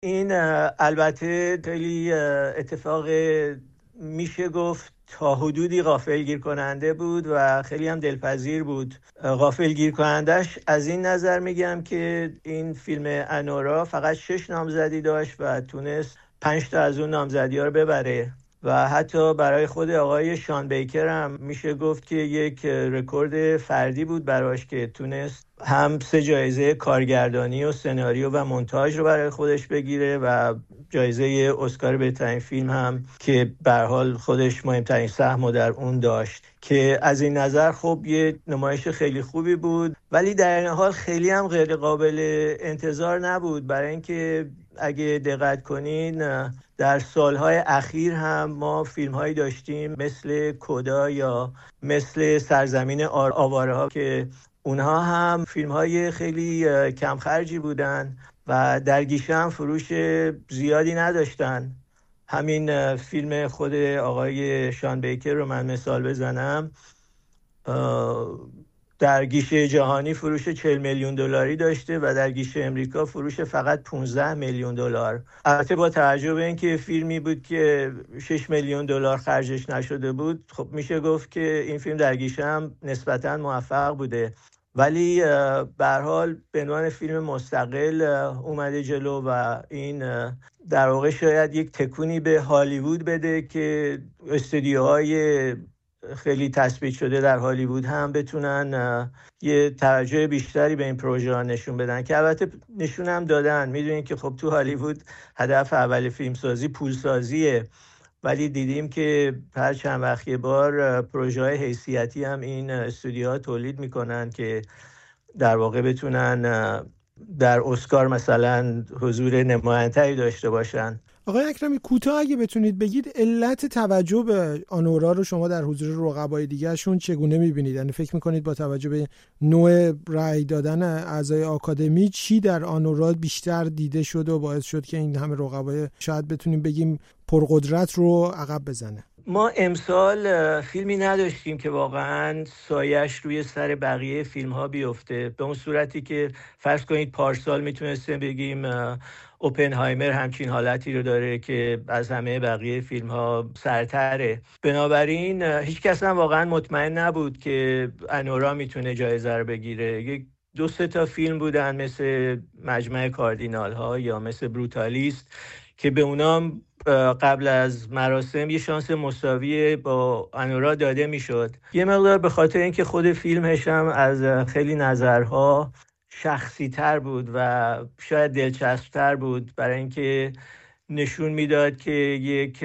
این البته خیلی اتفاق میشه گفت تا حدودی غافلگیر کننده بود و خیلی هم دلپذیر بود. غافلگیر کنندش از این نظر میگم که این فیلم انورا فقط 6 نامزدی داشت و تونست 5 تا از اون نامزدی ها رو ببره و حتی برای خود آقای شان بیکر هم میشه گفت که یک رکورد فردی بود براش که تونست هم 3 جایزه کارگردانی و سناریو و مونتاژ رو برای خودش بگیره و جایزه اسکار بهترین فیلم هم که به هر حال خودش مهمترین سهم در اون داشت، که از این نظر خب یه نمایش خیلی خوبی بود، ولی در این حال خیلی هم غیر قابل انتظار نبود، برای اینکه اگه دقت کنین در سالهای اخیر هم ما فیلم‌هایی داشتیم مثل کودا یا مثل سرزمین آواره ها که اونها هم فیلم‌های خیلی کم خرجی بودن و در گیشه هم فروش زیادی نداشتن. همین فیلم خود آقای شان بیکر رو من مثال بزنم، در گیشه جهانی فروش 40 میلیون دلاری داشته و در گیشه امریکا فروش فقط 15 میلیون دلار. البته با توجه به اینکه فیلمی بود که 6 میلیون دلار خرجش نشده بود، خب میشه گفت که این فیلم در گیشه هم نسبتاً موفق بوده، ولی به هر حال به عنوان فیلم مستقل اومده جلو و این در واقع شاید یک تکونی به هالیوود بده که استودیوهای خیلی تثبیت شده در هالیوود هم بتونن یه توجه بیشتری به این پروژه ها نشون بدن، که البته نشون هم دادن. میدونین که خب تو هالیوود هدف اول فیلمسازی پولسازیه، ولی دیدیم که هر چند وقت یه بار پروژه های حیثیتی هم این استودیوها تولید میکنن که در واقع بتونن در اسکار مثلا حضور نماینده‌ای داشته باشن. آقای اکرمی کوتاه اگه بتونید بگید علت توجه به آنورا رو شما در حضور رقبای دیگه‌شون چگونه می‌بینید؟ یعنی فکر می‌کنید با توجه به نوع رأی دادن اعضای آکادمی چی در آنورا بیشتر دیده شد و باعث شد که این همه رقبای شاید بتونیم بگیم پرقدرت رو عقب بزنه؟ ما امسال فیلمی نداشتیم که واقعا سایش روی سر بقیه فیلم ها بیفته، به اون صورتی که فرض کنید پارسال میتونستیم بگیم اوپنهایمر همچین حالتی رو داره که از همه بقیه فیلم ها سرتره. بنابراین هیچ کس هم واقعا مطمئن نبود که انورا میتونه جایزه رو بگیره. یک 2-3 تا فیلم بودن مثل مجمع کاردینال ها یا مثل بروتالیست که به اونام قبل از مراسم یه شانس مساوی با انورا داده میشد، یه مقدار به خاطر اینکه خود فیلمش هم از خیلی نظرها شخصی تر بود و شاید دلچسب تر بود، برای اینکه نشون میداد که یک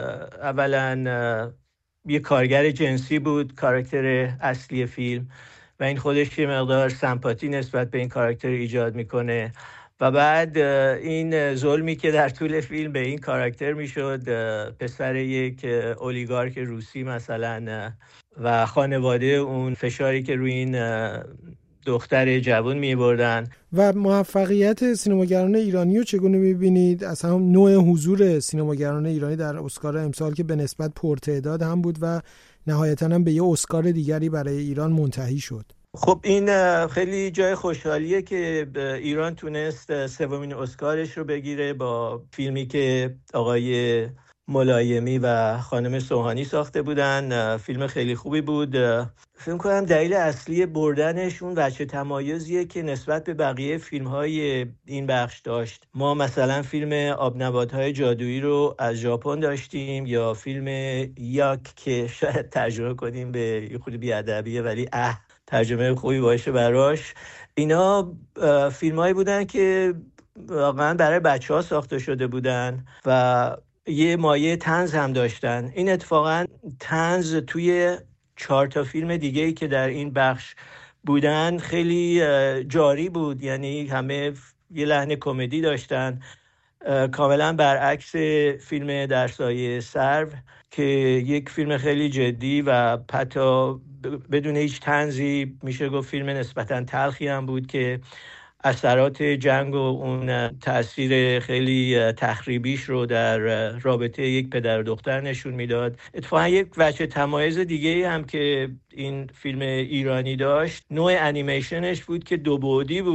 اولا یه کارگر جنسی بود کاراکتر اصلی فیلم و این خودش یه مقدار سمپاتی نسبت به این کاراکتر ایجاد میکنه، و بعد این ظلمی که در طول فیلم به این کاراکتر میشد، پسر یک اولیگارک روسی مثلا، و خانواده اون فشاری که روی این دختر جوان میبردن. و موفقیت سینماگران ایرانی رو چگونه میبینید؟ اصلا نوع حضور سینماگران ایرانی در اسکار امسال که به نسبت پرتعداد هم بود و نهایتاً هم به یه اسکار دیگری برای ایران منتهی شد. خب این خیلی جای خوشحالیه که ایران تونست 3مین اسکارش رو بگیره با فیلمی که آقای ملایمی و خانم سوهانی ساخته بودن. فیلم خیلی خوبی بود. فکر کنم دلیل اصلی بردنش اون وجه تمایزیه که نسبت به بقیه فیلم‌های این بخش داشت. ما مثلا فیلم آبنبات‌های جادویی رو از ژاپن داشتیم، یا فیلم یاک که شاید ترجمه کنیم به یه خورده بی‌ادبیه ولی ترجمه خوبی باشه براش. اینا فیلم‌هایی بودن که واقعا برای بچه‌ها ساخته شده بودن و یه مایه طنز هم داشتن. این اتفاقا طنز توی 4 تا فیلم دیگه‌ای که در این بخش بودن خیلی جاری بود، یعنی همه یه لحن کمدی داشتن، کاملا برعکس فیلم در سایه سرو که یک فیلم خیلی جدی و حتی بدون هیچ طنزی میشه گفت فیلم نسبتا تلخی هم بود که اثرات جنگ و اون تأثیر خیلی تخریبیش رو در رابطه یک پدر و دختر نشون میداد. اتفاقا یک وجه تمایز دیگه هم که این فیلم ایرانی داشت نوع انیمیشنش بود که 2 بعدی بود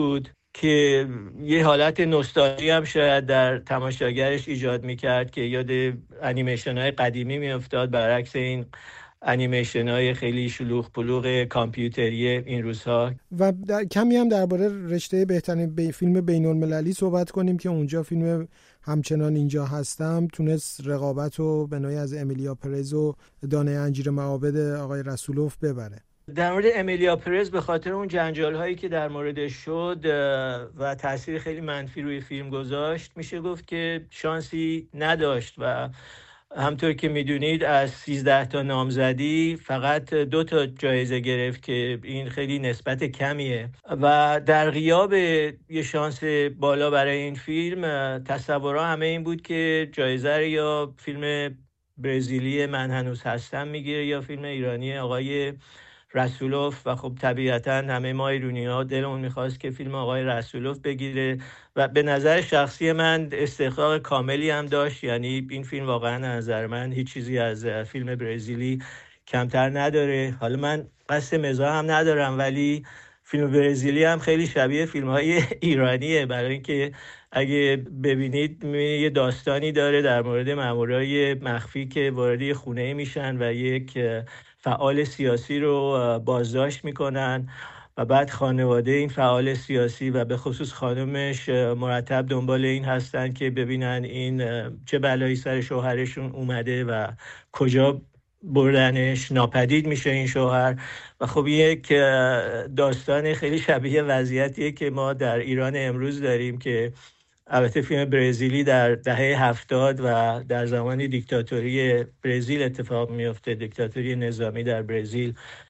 که یه حالت نوستالژی هم شاید در تماشاگرش ایجاد میکرد که یاد انیمیشن های قدیمی میافتاد، برعکس این انیمیشن های خیلی شلوغ پلوغ کامپیوتری این روزها. و کمی هم درباره رشته بهترین فیلم بین‌المللی صحبت کنیم که اونجا فیلم همچنان اینجا هستم تونست رقابت رو به نوعی از امیلیا پرز و دانه انجیر معابد آقای رسولوف ببره. در مورد امیلیا پرز به خاطر اون جنجال هایی که در موردش شد و تاثیر خیلی منفی روی فیلم گذاشت، میشه گفت که شانسی نداشت و همطور که میدونید از 13 تا نامزدی فقط 2 تا جایزه گرفت که این خیلی نسبت کمیه و در غیاب یه شانس بالا برای این فیلم تصورها همه این بود که جایزه رو یا فیلم برزیلی من هنوز هستم میگیره یا فیلم ایرانی آقای رسولوف و خب طبیعتا همه ما ایرانی‌ها دلمون میخواست که فیلم آقای رسولوف بگیره و به نظر شخصی من استحقاق کاملی هم داشت. یعنی این فیلم واقعا نظر من هیچ چیزی از فیلم برزیلی کمتر نداره. حالا من قصد مزاح هم ندارم ولی فیلم برزیلی هم خیلی شبیه فیلم‌های ایرانیه، برای اینکه اگه ببینید یه داستانی داره در مورد مامورای مخفی که وارد خونه میشن و یک فعال سیاسی رو بازداشت میکنن و بعد خانواده این فعال سیاسی و به خصوص خانمش مرتب دنبال این هستن که ببینن این چه بلایی سر شوهرشون اومده و کجا بردنش، ناپدید میشه این شوهر. و خب یک داستان خیلی شبیه وضعیتیه که ما در ایران امروز داریم که البته فیلم برزیلی در دهه 70 و در زمان دیکتاتوری برزیل اتفاق میفته، دیکتاتوری نظامی در برزیل